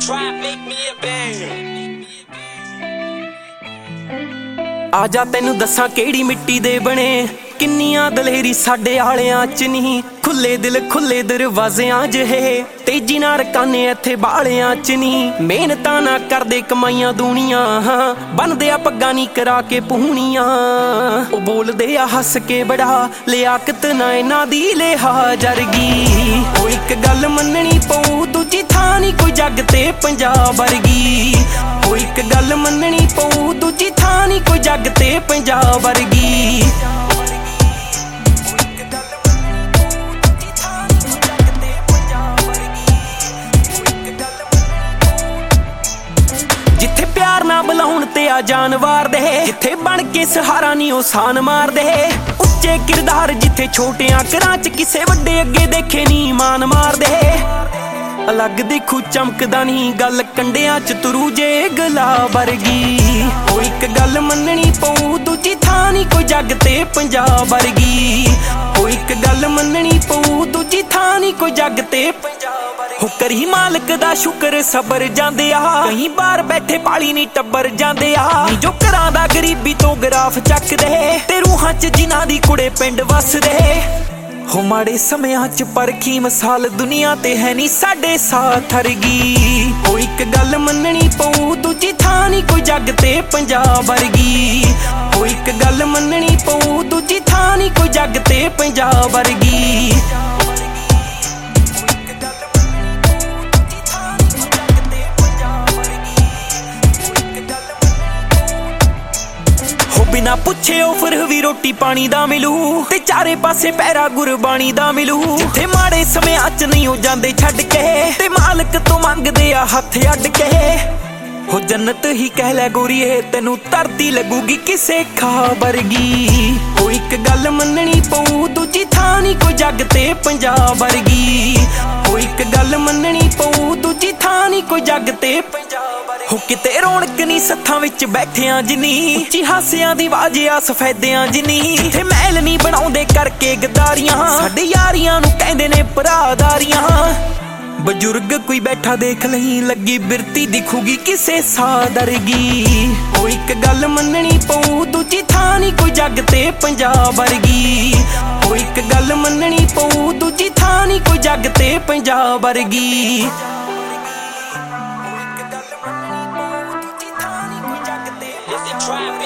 आजा तेनू दसा केड़ी मिट्टी दे बने, किन्नियां दलेरी साडे आलियां च नहीं। खुले दिल खुले दरवाजियां च है, तेजी ना रकाने इत्थे बालियां च नहीं। मेहनतां ना करदे कमाइयां दूनियां, बनदे आ पग्गां नी करा के पूनियां। ओ बोलदे आ हस के बड़ा, लियाकत ना इन्हां दी लिहाजरगी। ओ इक गल मननी पऊ, दूजी थां नी कोई जग ते पंजाब वर्गी। ओ इक गल मननी पऊ, दूजी थां नी कोई जग ते पंजाब वर्गी। जिथे प्यार ना बुलाउण ते आ जानवार दे, जिथे बन के सहारा नी ओ सान मार दे। उच्चे किरदार जिथे छोटियां घरां च किसे वड्डे अगे देखे नी मान मार दे। अलग दिखू चमकदा नी गल कंडियां च तुरू जे गला वर्गी। ओ इक गल मननी पऊ, दूजी थां नी कोई जग ते पंजाब वर्गी। ओ इक गल मननी पऊ, दूजी थां नी कोई जग ते पंजाब वर्गी। हो करी मालक दा शुकर सबर जांदे आ, कई बार बैठे पाली नी टब्बर जांदे आ। जो घरां दा गरीबी तो ग्राफ चकदे, ते रूहां च जिन्हां दी कुड़े पिंड वसदे। हो माड़े समयां च परखी मिसाल दुनिया ते है नी साडे साथ हरगी। ओ इक गल मननी पऊ, दूजी थां नी कोई जग ते पंजाब वर्गी। ओ इक गल मननी पऊ, दूजी थां नी कोई जग ते पंजाब वर्गी। बिना पुछे फिर भी रोटी पानी दा मिलू, ते चारे पासे पैरा गुरबाणी दा मिलू। जिथे माड़े समयां च नहीं हो जांदे छड्ड के, ते मालक तो मंगदे आ हथ अड्ड के। हो जन्नत ही कह लै गोरीए, तेनू धरती लगूगी किसे खा वर्गी। ओ इक गल मननी पऊ, दूजी थां नी कोई जग ते पंजाब वर्गी। ओ इक गल मननी पऊ, दूजी थां नी कोई जग ते पंजाब वर्गी। हो किते रौनक नी सत्थां विच बैठियां जिनी, उच्ची हासियां दी आवाज़ आ सफेदियां जिनी। जिथे महल नी बनाउंदे करके गद्दारियां, साडे यारियां नू कहंदे ने भरादारियां। बजुर्ग कोई बैठा देख लही, लगी बिरती दिखूगी किसे सादरगी। ओ इक गल मननी पऊ, दूजी थां नी कोई जग ते पंजाब वर्गी। ओ इक गल मननी पऊ, दूजी थां नी कोई जग ते पंजाब वर्गी।